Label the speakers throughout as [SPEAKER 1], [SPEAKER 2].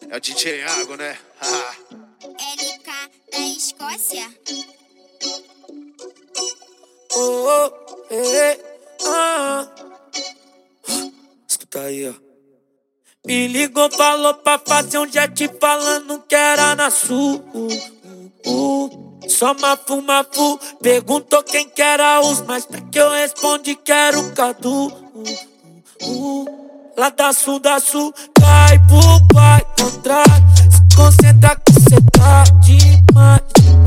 [SPEAKER 1] É o DJ Iago, né?
[SPEAKER 2] LK da Escócia.
[SPEAKER 3] Oh, escuta aí, ó. Me ligou, falou pra fazer um jet falando que era na sul. Só mafu, perguntou quem que era os mais pra que eu respondi que era o Cadu. Lá da sul, cai pro pai contrário. Se concentra que cê tá demais.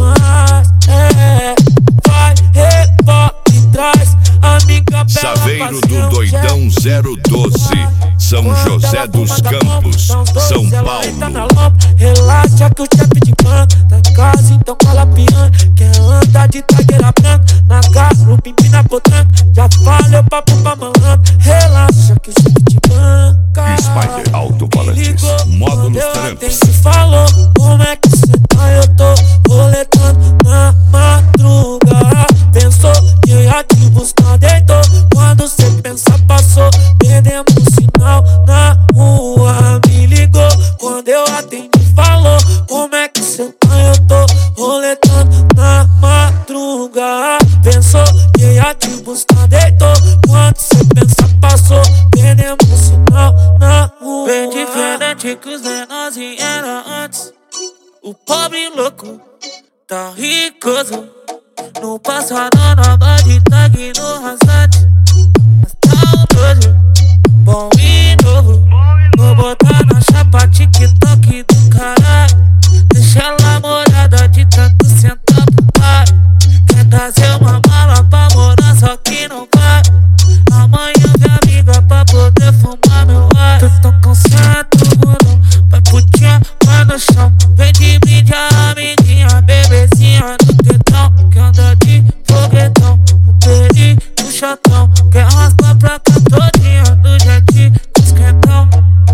[SPEAKER 3] Vai, rebola e traz. Amiga bela,
[SPEAKER 4] Saveiro do Doidão 012, São José dos Campos, São Paulo.
[SPEAKER 3] Relaxa que o chefe de clã tá em casa, então cola piano. Quer andar de tragueira branca, na garupa empina potranca. Já falei o papo pra malandro. Relaxa que o chefe de banca.
[SPEAKER 4] Spider Alto-Falantes, módulos trancos.
[SPEAKER 3] Falou, como é que cê tá? Eu tô roletando na madruga. Pensou que eu ia te buscar, deitou. Quando cê pensa, passou. Perdemos o sinal na rua. Me ligou, quando eu atendi, falou, como é que cê tá? Eu tô roletando na madruga. Pensou que eu ia te buscar, deitou. Quando cê pensa, passou. Perdemos o sinal na rua. Bem diferente que os menorzinhos eram antes. O pobre louco tá ricoso. No passado na base tag no rasante. Mas tá um nojo, bom e novo. Vou botar na chapa TikTok do caralho. Deixa ela molhada de tanto sentar pro pai. Quer trazer uma mala pra morar, só que não vai. Amanhã vem amiga pra poder fumar meu ar. Tô tão cansado, mano. Vai putinha, vai no chão. Vem de brinde a amiguinha, bebezinha do tetão. Que anda de foguetão, no peri, no chatão. Quer raspar pra cá todinha, no jet, esquentão.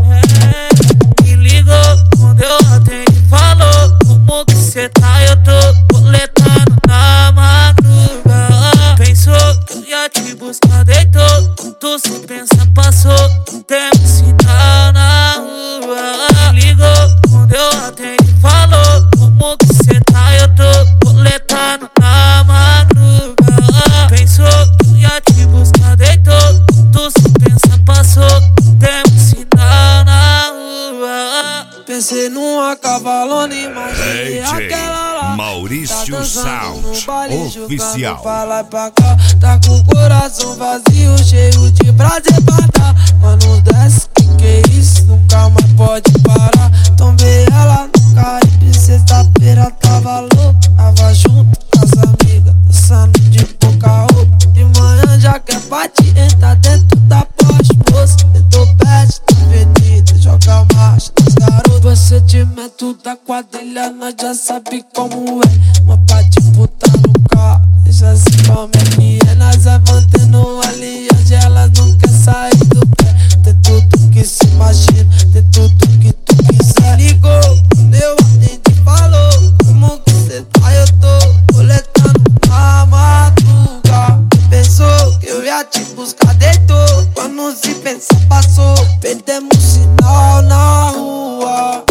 [SPEAKER 3] Me ligou, quando eu atendi, falou, como que cê tá? Eu tô coletando na madruga. Pensou que eu ia te buscar, deitou. Quando cê pensa, passou. Temos sinal na rua. Me ligou, quando eu atendi, falou, como que cê tá? Eu tô coletando na madruga. Pensou que eu ia te buscar, deitou. Quando cê pensa, passou. Temos sinal na rua. Pensei numa cavalona, imaginei aquela lá.
[SPEAKER 4] Maurício
[SPEAKER 3] tá
[SPEAKER 4] Sound, oficial.
[SPEAKER 3] Pra lá e pra cá, tá com o coração vazio, cheio de prazer pra dar. Mano, desce, que é isso? Nunca mais pode parar. Tomei ela no Caribe, sexta-feira tava louco. Tava junto com as amigas, dançando de pouca roupa. De manhã já quer partir, entra dentro da Porsche, moça. Tentou pet na avenida, joga marcha nos garotos. Procedimento da quadrilha, nós já sabe como é. Uma parte puta no carro, deixa assim como é que é. Nós vai mantendo aliança, elas não quer sair do pé. Tem tudo que se imagina, tem tudo que tu quiser. Ligou, quando eu atendi, falou, como que cê tá? Eu tô coletando na madruga. Pensou que eu ia te buscar, deitou. Quando se pensa, passou. Perdemos sinal na rua.